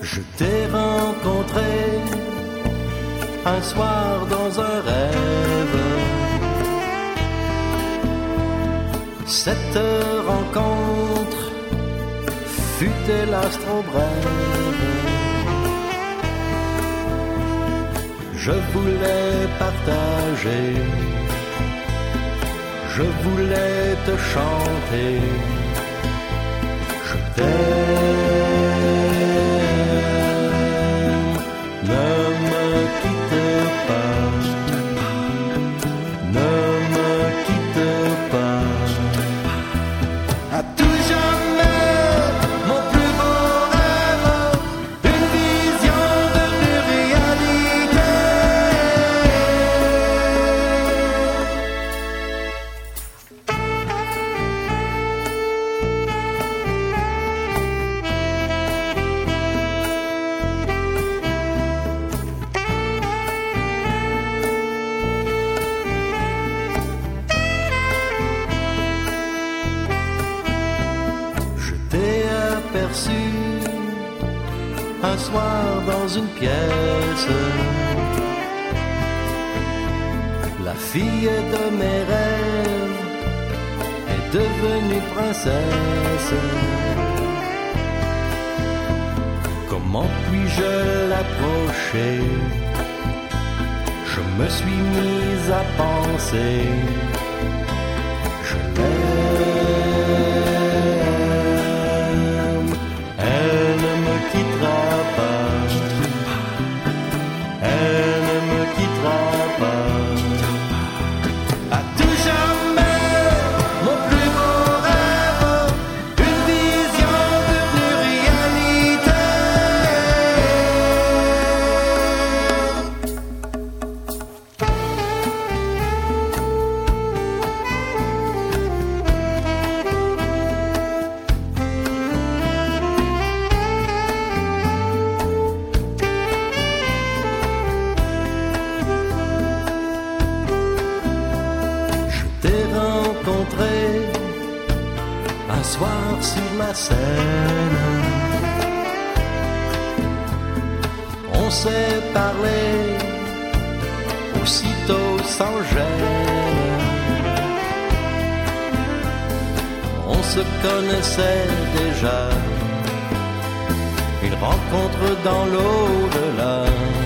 Je t'ai rencontré un soir dans un rêve. Cette rencontre fut hélas trop brève. Je voulais partager, je voulais te chanter. Je t'aime, ne me quitte pas, ne me quitte pas. À tout jamais, mon plus beau rêve, une vision devenue réalité. Aperçu un soir dans une pièce, la fille de mes rêves est devenue princesse. Comment puis-je l'approcher? Je me suis mise à penser, je l'aime. Elle ne me quittera pas, elle ne me quittera pas. À tout jamais, mon plus beau rêve, une vision devenue réalité. Rencontré un soir sur la scène. On s'est parlé aussitôt sans gêne. On se connaissait déjà, une rencontre dans l'au-delà.